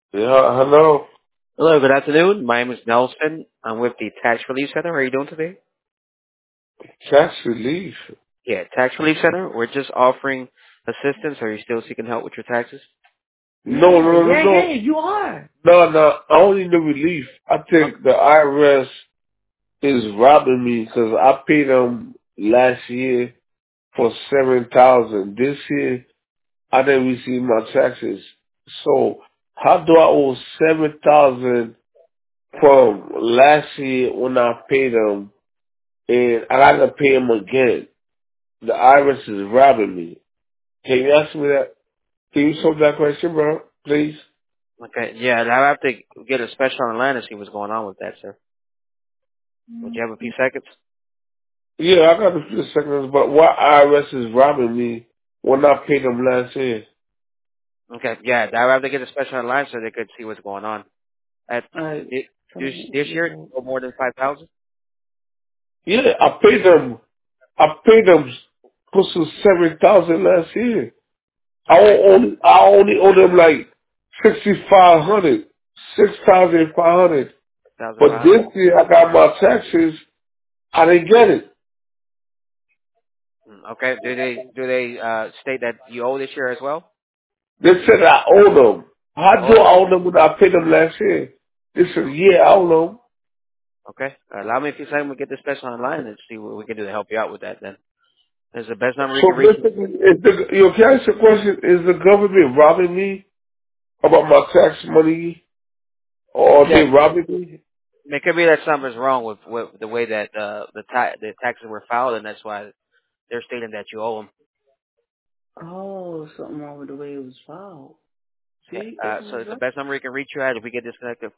Yeah, hello. Hello, good afternoon. My name is Nelson. I'm with the Tax Relief Center. How are you doing today? Tax relief. Yeah, Tax Relief Center. We're just offering assistance. Are you still seeking help with your taxes? No, no, no, no. You are. No, no, I don't need the relief. I Okay. think the IRS is robbing me because I paid them last year for 7,000. This year, I didn't receive my taxes. So, how do I owe 7,000 from last year when I paid them and I gotta pay them again? The IRS is robbing me. Can you ask me that? Can you solve that question, bro? Please? Okay. Yeah, and I'll have to get a special on the line and see what's going on with that, sir. Would you have a few seconds? Yeah, I got a few seconds, but why IRS is robbing me when I paid them last year? Okay. Yeah, I'll have to get a special on the line so they could see what's going on. At Alright. this year, no more than 5,000. Yeah, I paid them close to 7,000 last year. Okay. I only owe them like 6,500, 6,500. But 5,500. this year I got my taxes, I didn't get it. Okay. Do they state that you owe this year as well? They said I owe them. How You do owe them. I owe them when I paid them last year? They said, yeah, I owe them. Okay. Allow me a few seconds to get this special online and see what we can do to help you out with that then. Is the best number we So can reach you? basically, can I ask you a question? Is the government robbing me about my tax money, or are Yeah. they robbing me? It could be that something's wrong with the way that the taxes were filed, and that's why they're stating that you owe them. Oh, something wrong with the way it was filed. Yeah. See, that's So what's the up. best number we can reach you at, if we get disconnected,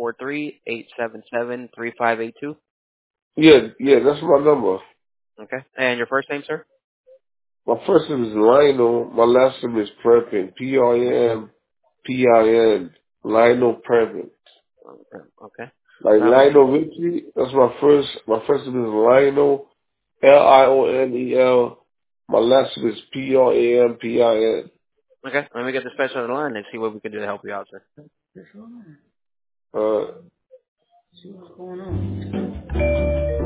443-877-3582. Yeah, yeah, that's my number. Okay. And your first name, sir? My first name is Lionel. My last name is Prepin. Primpin. Lionel Prepin. Okay. Like Allow me a few. Lionel Richie. That's my first. My first name is Lionel. Lionel. My last name is Prampin. Okay. Let me get the special on the line and see what we can do to help you out, sir. That's fine. See what's going on.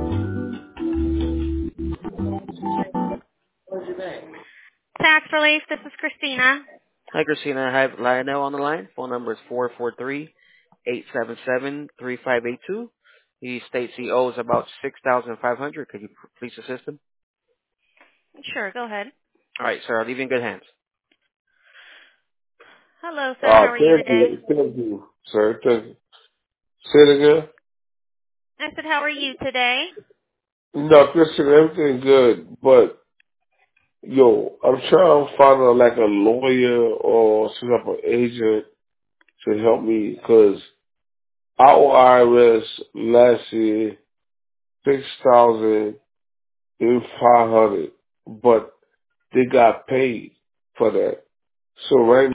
What's your back? Tax Relief, this is Christina. Hi, Christina. I have Lionel on the line. Phone number is 443-877-3582. He states he owes about 6,500. Could you please assist him? Sure, go ahead. All right, sir. I'll leave you in good hands. Hello, sir. How are you today? Thank you, sir. Thank you. Say it again. I said, how are you today? No, Christian, everything good, but yo, I'm trying to find like a lawyer or some type of agent to help me because our IRS last year 6,500, but they got paid for that. So right